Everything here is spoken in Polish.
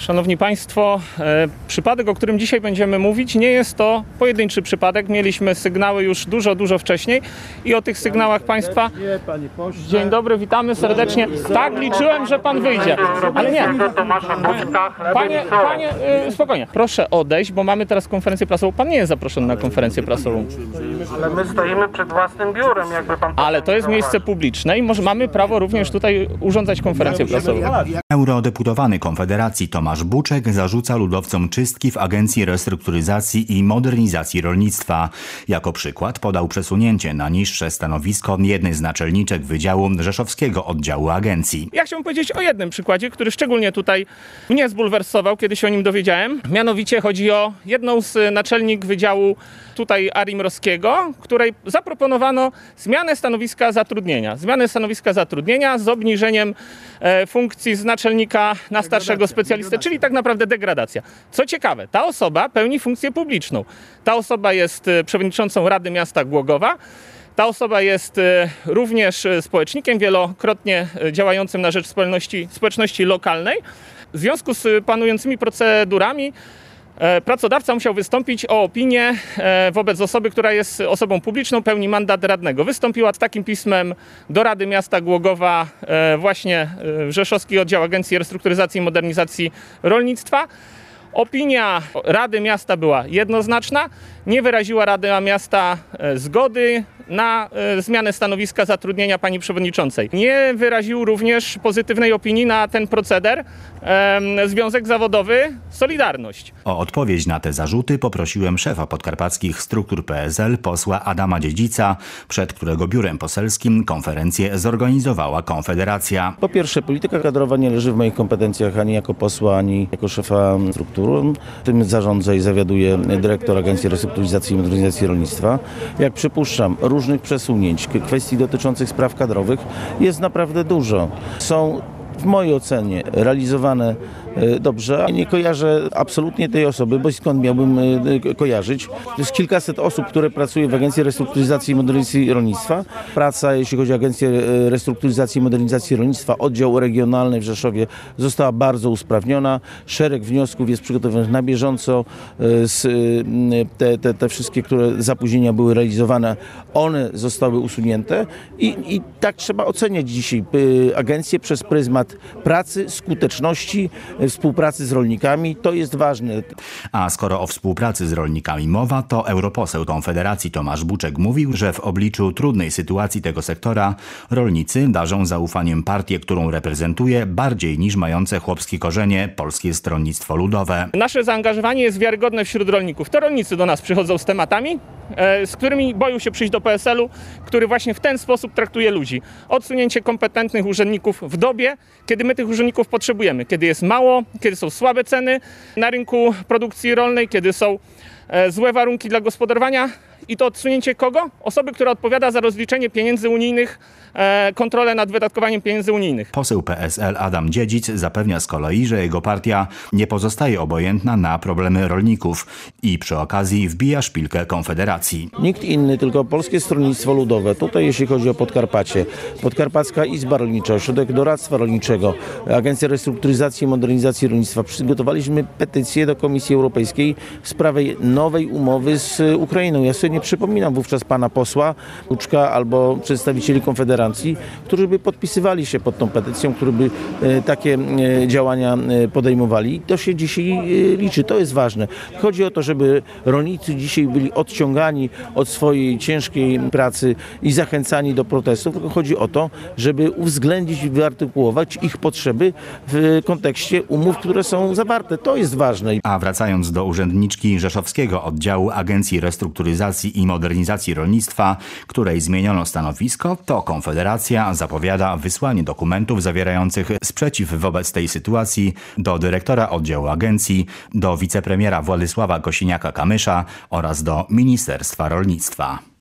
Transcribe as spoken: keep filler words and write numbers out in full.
Szanowni Państwo, e, przypadek, o którym dzisiaj będziemy mówić, nie jest to pojedynczy przypadek. Mieliśmy sygnały już dużo, dużo wcześniej i o tych sygnałach Państwa... Dzień dobry, witamy serdecznie. Tak, liczyłem, że Pan wyjdzie, ale nie. Panie, panie e, spokojnie. Proszę odejść, bo mamy teraz konferencję prasową. Pan nie jest zaproszony na konferencję prasową. Ale my stoimy przed własnym biurem, jakby Pan... Ale to jest miejsce publiczne i może mamy prawo również tutaj urządzać konferencję prasową. Eurodeputowany Konfederacji Tomasz Buczek zarzuca ludowcom czystki w Agencji Restrukturyzacji i Modernizacji Rolnictwa. Jako przykład podał przesunięcie na niższe stanowisko jednej z naczelniczek Wydziału Rzeszowskiego Oddziału Agencji. Ja chciałbym powiedzieć o jednym przykładzie, który szczególnie tutaj mnie zbulwersował, kiedy się o nim dowiedziałem. Mianowicie chodzi o jedną z naczelnik Wydziału tutaj Arimrowskiego, której zaproponowano zmianę stanowiska zatrudnienia. Zmianę stanowiska zatrudnienia z obniżeniem e, funkcji z naczelnika na starszego specjalistę, czyli tak naprawdę degradacja. Co ciekawe, ta osoba pełni funkcję publiczną. Ta osoba jest e, przewodniczącą Rady Miasta Głogowa. Ta osoba jest e, również społecznikiem, wielokrotnie działającym na rzecz społeczności, społeczności lokalnej. W związku z panującymi procedurami pracodawca musiał wystąpić o opinię wobec osoby, która jest osobą publiczną, pełni mandat radnego. Wystąpiła z takim pismem do Rady Miasta Głogowa właśnie Rzeszowski Oddział Agencji Restrukturyzacji i Modernizacji Rolnictwa. Opinia Rady Miasta była jednoznaczna. Nie wyraziła Rada Miasta zgody na zmianę stanowiska zatrudnienia pani przewodniczącej. Nie wyraził również pozytywnej opinii na ten proceder Związek Zawodowy Solidarność. O odpowiedź na te zarzuty poprosiłem szefa podkarpackich struktur P S L, posła Adama Dziedzica, przed którego biurem poselskim konferencję zorganizowała Konfederacja. Po pierwsze, polityka kadrowa nie leży w moich kompetencjach ani jako posła, ani jako szefa struktur. Tym zarządza i zawiaduje dyrektor Agencji Restrukturyzacji i Modernizacji Rolnictwa. Jak przypuszczam, różnych przesunięć, kwestii dotyczących spraw kadrowych jest naprawdę dużo. Są w mojej ocenie realizowane dobrze. Nie kojarzę absolutnie tej osoby, bo skąd miałbym kojarzyć. To jest kilkaset osób, które pracuje w Agencji Restrukturyzacji i Modernizacji Rolnictwa. Praca, jeśli chodzi o Agencję Restrukturyzacji i Modernizacji Rolnictwa, oddział regionalny w Rzeszowie została bardzo usprawniona. Szereg wniosków jest przygotowanych na bieżąco. Te, te, te wszystkie, które zapóźnienia były realizowane, one zostały usunięte i, i tak trzeba oceniać dzisiaj agencję przez pryzmat pracy, skuteczności, współpracy z rolnikami. To jest ważne. A skoro o współpracy z rolnikami mowa, to europoseł Konfederacji Tomasz Buczek mówił, że w obliczu trudnej sytuacji tego sektora rolnicy darzą zaufaniem partię, którą reprezentuje, bardziej niż mające chłopskie korzenie Polskie Stronnictwo Ludowe. Nasze zaangażowanie jest wiarygodne wśród rolników. To rolnicy do nas przychodzą z tematami, z którymi boją się przyjść do P S L-u, który właśnie w ten sposób traktuje ludzi. Odsunięcie kompetentnych urzędników w dobie, kiedy my tych urzędników potrzebujemy, kiedy jest mało, kiedy są słabe ceny na rynku produkcji rolnej, kiedy są złe warunki dla gospodarowania. I to odsunięcie kogo? Osoby, która odpowiada za rozliczenie pieniędzy unijnych, e, kontrolę nad wydatkowaniem pieniędzy unijnych. Poseł P S L Adam Dziedzic zapewnia z kolei, że jego partia nie pozostaje obojętna na problemy rolników i przy okazji wbija szpilkę Konfederacji. Nikt inny, tylko Polskie Stronnictwo Ludowe. Tutaj jeśli chodzi o Podkarpacie, Podkarpacka Izba Rolnicza, Ośrodek Doradztwa Rolniczego, Agencja Restrukturyzacji i Modernizacji Rolnictwa. Przygotowaliśmy petycję do Komisji Europejskiej w sprawie nowej umowy z Ukrainą. Ja sobie nie przypominam wówczas pana posła Buczka albo przedstawicieli Konfederacji, którzy by podpisywali się pod tą petycją, którzy by e, takie e, działania e, podejmowali. To się dzisiaj e, liczy, to jest ważne. Chodzi o to, żeby rolnicy dzisiaj byli odciągani od swojej ciężkiej pracy i zachęcani do protestów, tylko chodzi o to, żeby uwzględnić i wyartykułować ich potrzeby w kontekście umów, które są zawarte. To jest ważne. A wracając do urzędniczki Rzeszowskiego Oddziału Agencji Restrukturyzacji i Modernizacji Rolnictwa, której zmieniono stanowisko, to Konfederacja zapowiada wysłanie dokumentów zawierających sprzeciw wobec tej sytuacji do dyrektora oddziału agencji, do wicepremiera Władysława Kosiniaka-Kamysza oraz do Ministerstwa Rolnictwa.